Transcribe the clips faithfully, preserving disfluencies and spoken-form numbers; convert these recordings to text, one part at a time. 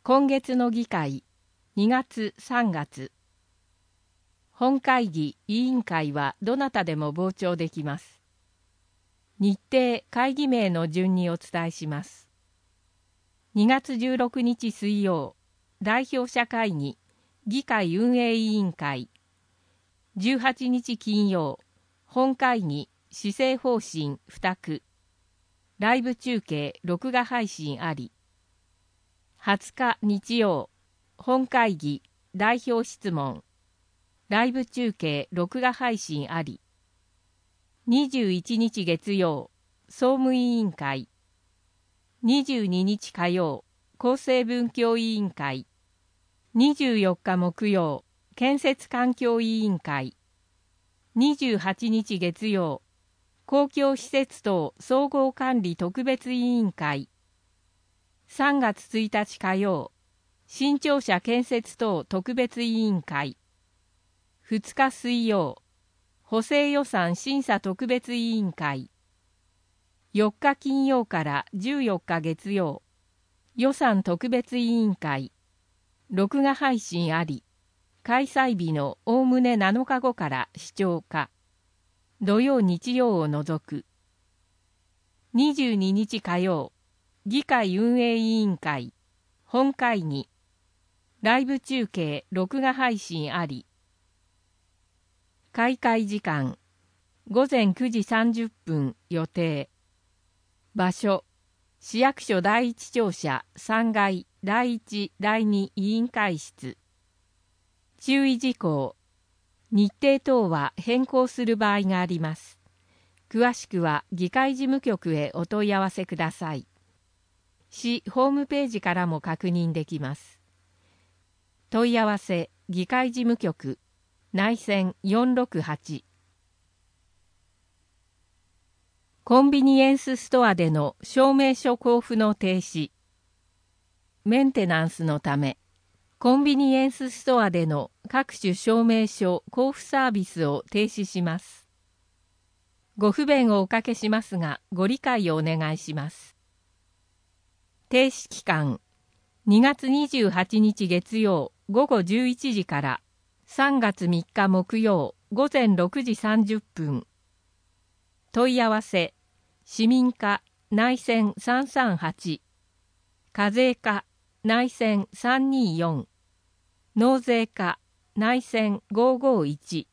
今月の議会、にがつさんがつ。本会議委員会はどなたでも傍聴できます。日程、会議名の順にお伝えします。にがつじゅうろくにち水曜、代表者会議、議会運営委員会。じゅうはちにち金曜、本会議、施政方針付託。ライブ中継、録画配信あり。はつか日曜、本会議、代表質問。ライブ中継、録画配信あり。にじゅういちにち月曜、総務委員会。にじゅうににち火曜、厚生文教委員会。にじゅうよっか木曜、建設環境委員会。にじゅうはちにち月曜、公共施設等総合管理特別委員会。さんがつついたち火曜、新庁舎建設等特別委員会。ふつか水曜、補正予算審査特別委員会。よっか金曜からじゅうよっか月曜、予算特別委員会。録画配信あり、開催日のおおむねなのかごから視聴可。土曜日曜を除く。にじゅうににち火曜、議会運営委員会、本会議。ライブ中継、録画配信あり。開会時間、ごぜんくじさんじゅっぷん予定。場所、市役所第一庁舎さんがいだいいちだいに委員会室。注意事項、日程等は変更する場合があります。詳しくは議会事務局へお問い合わせください。市ホームページからも確認できます。問い合わせ議会事務局内線よんろくはち。コンビニエンスストアでの証明書交付の停止。メンテナンスのため、コンビニエンスストアでの各種証明書交付サービスを停止します。ご不便をおかけしますが、ご理解をお願いします。停止期間、にがつにじゅうはちにち月曜ごごじゅういちじからさんがつみっか木曜ごぜんろくじさんじゅっぷん。問い合わせ、市民課内線さんさんはち、課税課内線さんによん、納税課内線ごーごーいち。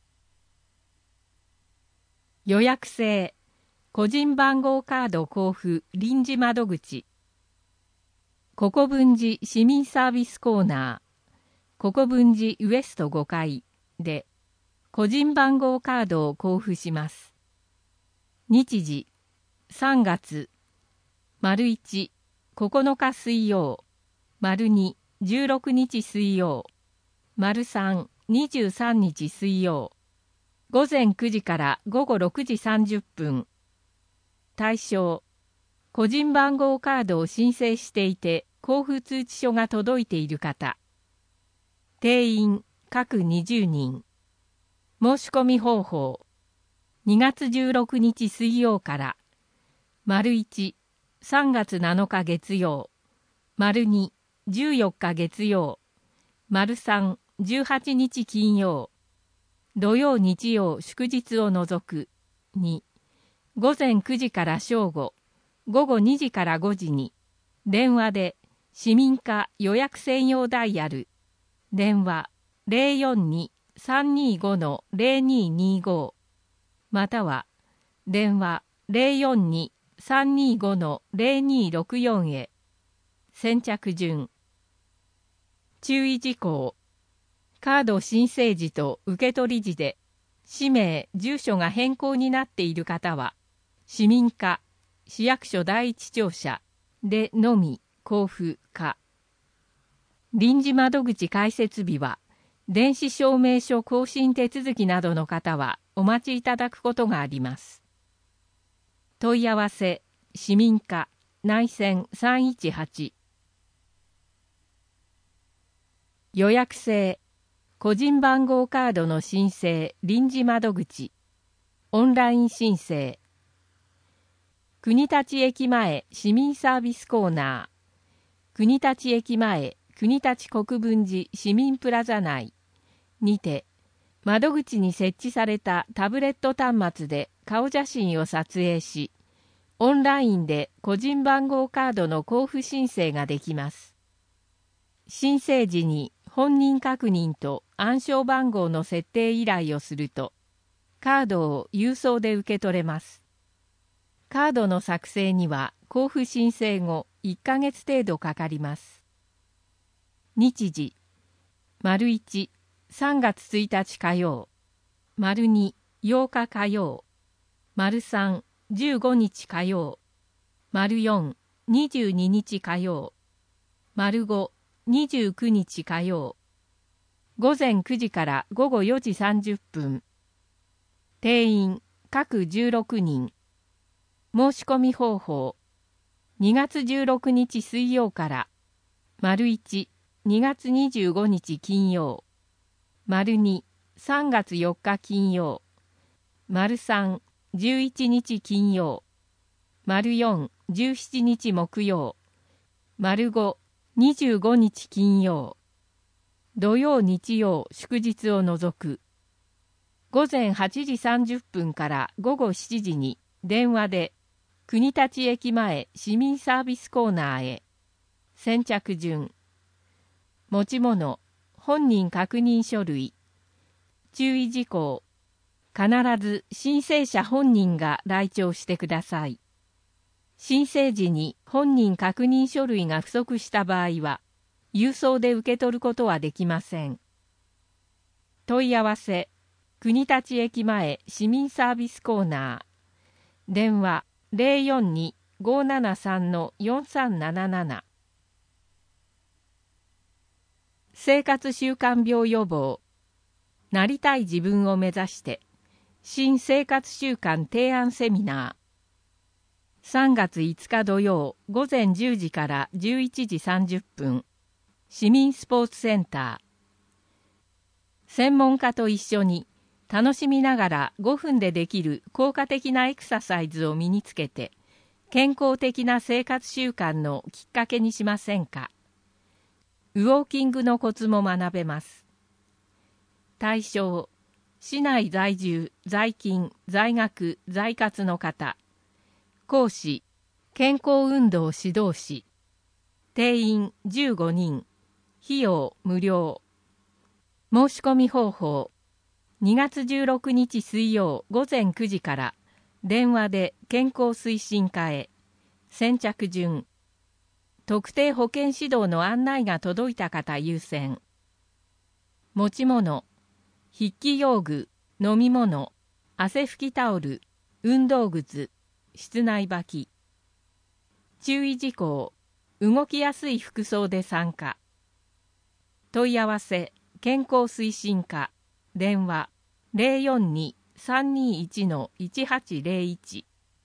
予約制、個人番号カード交付臨時窓口。ここぶんじ市民サービスコーナー、ここぶんじウエストごかいで、個人番号カードを交付します。日時、さんがつ、丸いち、ここのか水曜、丸に、じゅうろくにち水曜、丸さん、にじゅうさんにち水曜、ごぜんくじからごごろくじさんじゅっぷん。対象、個人番号カードを申請していて交付通知書が届いている方。定員、各にじゅうにん。申し込み方法、にがつじゅうろくにち水曜から、丸いち、さんがつなのか月曜、丸に、じゅうよっか月曜、丸さん、じゅうはちにち金曜、土曜日曜祝日を除く。に、ごぜんくじから正午、ごごにじからごじに、電話で市民課予約専用ダイヤル、電話 ゼロよんに さんにご の ゼロににご、または電話 ゼロよんに さんにご の ゼロにろくよん へ。先着順。注意事項。カード申請時と受取時で氏名・住所が変更になっている方は、市民課、市役所第一庁舎でのみ交付可。臨時窓口開設日は、電子証明書更新手続きなどの方はお待ちいただくことがあります。問い合わせ、市民課、内線さんいちはち。予約制、個人番号カードの申請臨時窓口、オンライン申請。国立駅前市民サービスコーナー、 国立駅前国立国分寺市民プラザ内にて、窓口に設置されたタブレット端末で顔写真を撮影し、オンラインで個人番号カードの交付申請ができます。申請時に本人確認と暗証番号の設定依頼をすると、カードを郵送で受け取れます。カードの作成には交付申請後いっかげつ程度かかります。日時、丸いち、さんがつついたち火曜、丸に、ようか火曜、丸さん、じゅうごにち火曜、丸よん、にじゅうににち火曜、丸ご、にじゅうくにち火曜、午前くじから午後よじさんじゅっぷん、定員、各じゅうろくにん、申し込み方法、にがつじゅうろくにち水曜から、丸いち、にがつにじゅうごにち金曜、丸に、さんがつよっか金曜、丸さん、じゅういちにち金曜、丸よん、じゅうしちにち木曜、丸ご、にじゅうごにち金曜、土曜日曜祝日を除く、午前はちじさんじゅっぷんから午後しちじに電話で国立駅前市民サービスコーナーへ。先着順。持ち物、本人確認書類。注意事項。必ず申請者本人が来庁してください。申請時に本人確認書類が不足した場合は、郵送で受け取ることはできません。問い合わせ、国立駅前市民サービスコーナー。電話 ゼロよんに ごーななさん よんさんなななな。生活習慣病予防。なりたい自分を目指して。新生活習慣提案セミナー。さんがついつか土曜午前じゅうじからじゅういちじさんじゅっぷん。市民スポーツセンター。専門家と一緒に楽しみながらごふんでできる効果的なエクササイズを身につけて、健康的な生活習慣のきっかけにしませんか。ウォーキングのコツも学べます。対象、市内在住、在勤、在学、在活の方。講師、健康運動指導士。定員じゅうごにん。費用無料。申し込み方法。にがつじゅうろくにち水曜午前くじから電話で健康推進課へ。先着順。特定保健指導の案内が届いた方優先。持ち物、筆記用具、飲み物、汗拭きタオル、運動靴、室内履き。注意事項、動きやすい服装で参加。問い合わせ、健康推進課、電話、ゼロよんに さんにいち いちはちゼロいち。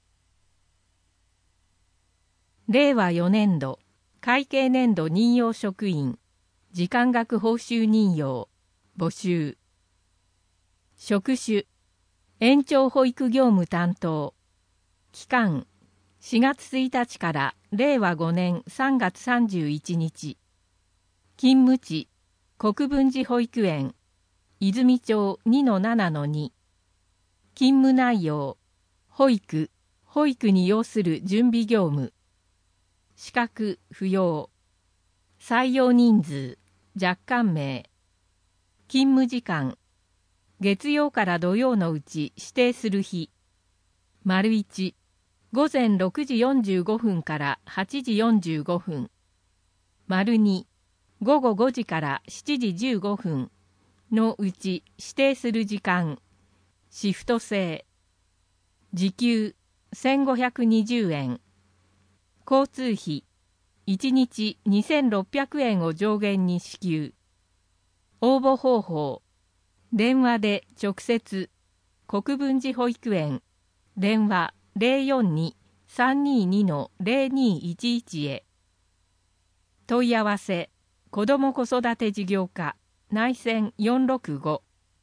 れいわよねんど、会計年度任用職員、時間額報酬任用、募集。職種、延長保育業務担当。期間、しがつついたちかられいわごねんさんがつさんじゅういちにち。勤務地、国分寺保育園、泉町 にのななのに。勤務内容、保育、保育に要する準備業務。資格不要。採用人数、若干名。勤務時間、月曜から土曜のうち指定する日。丸いち、午前ろくじよんじゅうごふんからはちじよんじゅうごふん。丸に、午後ごじからしちじじゅうごふんのうち指定する時間。シフト制。時給せんごひゃくにじゅうえん。交通費いちにちにせんろっぴゃくえんを上限に支給。応募方法。電話で直接国分寺保育園電話 ゼロよんに さんにに ゼロにいちいち へ。問い合わせ子ども子育て事業課内線よんろくご。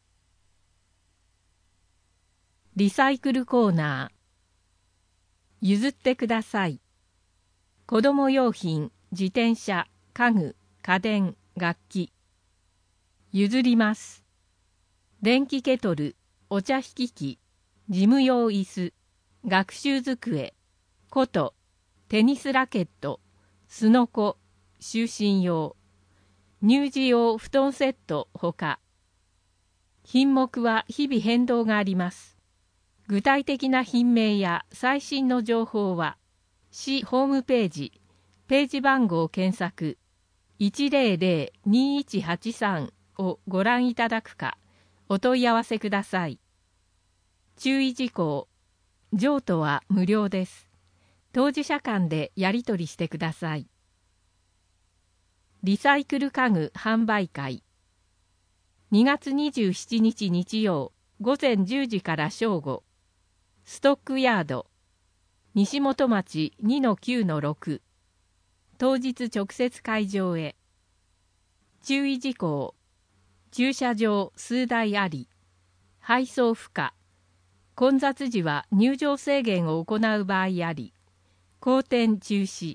リサイクルコーナー。譲ってください。子ども用品自転車、家具、家電、楽器。譲ります。電気ケトル、お茶引き器、事務用椅子、学習机、琴、テニスラケット、すのこ、就寝用、乳児用布団セットほか。品目は日々変動があります。具体的な品名や最新の情報は、市ホームページ、ページ番号検索 いちまるまるにいちはちさん をご覧いただくか、お問い合わせください。注意事項。譲渡は無料です。当事者間でやり取りしてください。リサイクル家具販売会。にがつにじゅうしちにち日曜午前じゅうじから正午。ストックヤード。西本町 にのきゅうのろく。当日直接会場へ。注意事項。駐車場数台あり。配送不可。混雑時は入場制限を行う場合あり。後店中止。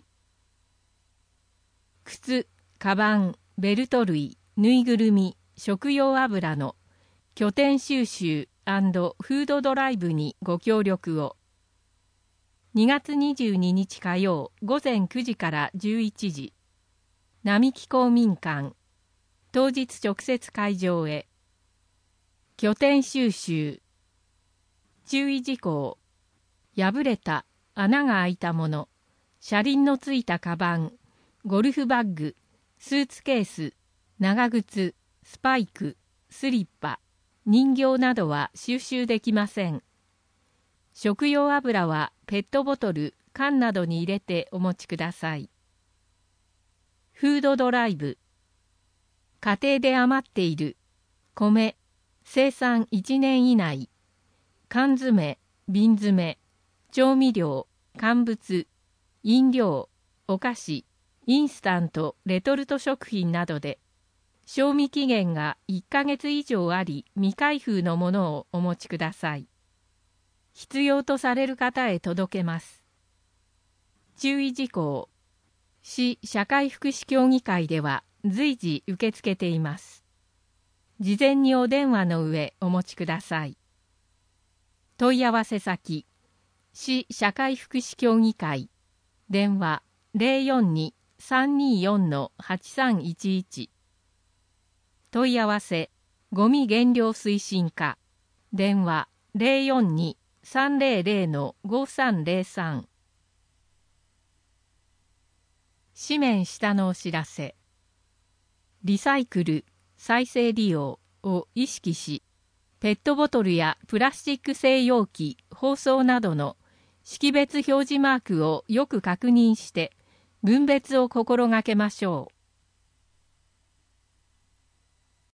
靴、カバン、ベルト類、ぬいぐるみ、食用油の拠点収集&フードドライブにご協力を。にがつにじゅうににち火曜午前くじからじゅういちじ。並木公民館。当日直接会場へ。拠点収集。注意事項。破れた、穴が開いたもの、車輪のついたカバン、ゴルフバッグ、スーツケース、長靴、スパイク、スリッパ、人形などは収集できません。食用油はペットボトル、缶などに入れてお持ちください。フードドライブ。家庭で余っている米、生産いちねん以内、缶詰、瓶詰、調味料、乾物、飲料、お菓子、インスタント、レトルト食品などで、賞味期限がいっかげつ以上あり未開封のものをお持ちください。必要とされる方へ届けます。注意事項。市社会福祉協議会では随時受け付けています。事前にお電話の上お持ちください。問い合わせ先。市社会福祉協議会。電話 ゼロよんに さんによん はちさんいちいち。問い合わせ、ゴミ減量推進課。電話 ゼロよんに さんぜろぜろ ごさんぜろさん。紙面下のお知らせ。リサイクル、再生利用を意識し、ペットボトルやプラスチック製容器、包装などの識別表示マークをよく確認して、分別を心がけましょう。